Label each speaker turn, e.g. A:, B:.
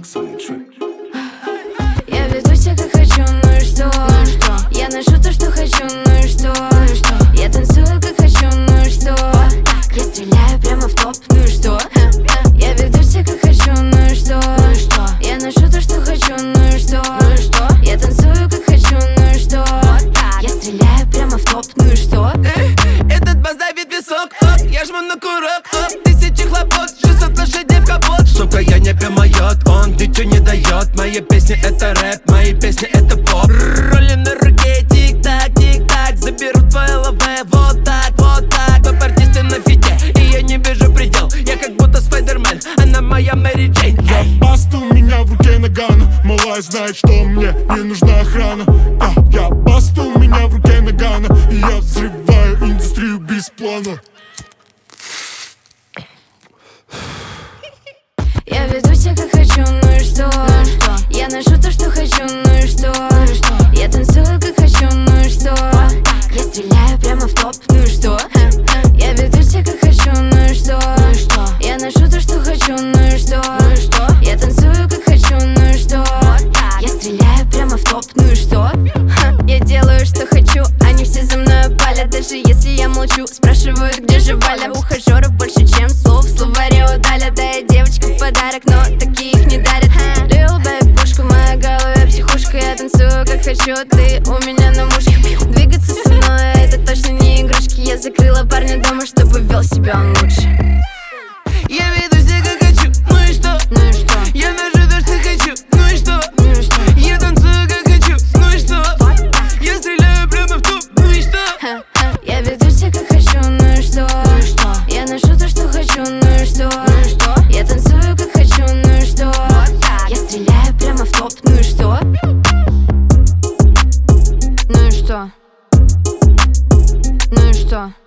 A: сексуальный трек.
B: Я веду себя как хочу, ну и что? Я ношу то, что хочу, ну и что? Я танцую как хочу, ну и что? Я стреляю прямо в топ, ну и что? Я веду себя как хочу, ну и что? Я ношу то, что хочу, ну и что? Я танцую как хочу, ну и что? Я стреляю прямо в топ, ну и что?
C: Этот бас давит висок, я жму на курок, тысячи хлопот, 600 лошадей в капот. Сука, я не промоет, он ничего не дает. Мои песни это рэп, мои песни это поп. Роли на руке, тик-так, тик-так, заберу твои лавы, вот так, вот так. Топ-артисты на фите, и я не вижу предел. Я как будто Спайдермен, она моя Мэри Джейн.
D: Я басту, у меня в руке нагана. Малая знает, что мне не нужна охрана. Я басту, у меня в руке нагана. И я взрываю индустрию без плана.
B: Я веду себя как хочу, ну и что? Я ношу то, что хочу, ну и что? Я танцую как хочу, ну и что? Я стреляю прямо в топ, ну и что? Я веду себя как хочу, ну и что? Я ношу то, что хочу, ну и что? Я танцую как хочу, ну и что? Я стреляю прямо в топ, ну и что? Я делаю, что хочу, они все за мной палят. Даже если я молчу, спрашивают, где же Валя. Ухажеров больше, чем слов, словари удалят. Да я девочка в подарок, но таких не дарят. Lil Back, пушка в моей голове, психушка. Я танцую как хочу, ты у меня на мушке. Двигаться со мной, это точно не игрушки. Я закрыла парня дома, чтобы вел себя он лучше.
C: Я веду себя как хочу, ну и что?
B: Ну и что?
C: Я ношу то, что хочу, ну и что?
B: Ну и что?
C: Я танцую как хочу, ну и что? Я стреляю прямо в топ, ну и что?
B: Я веду себя как хочу, ну и что? Я ношу то, что хочу, ну и что? Я танцую как хочу, ну и что? Я стреляю прямо в топ, ну и что? Ну и что? Ну и что?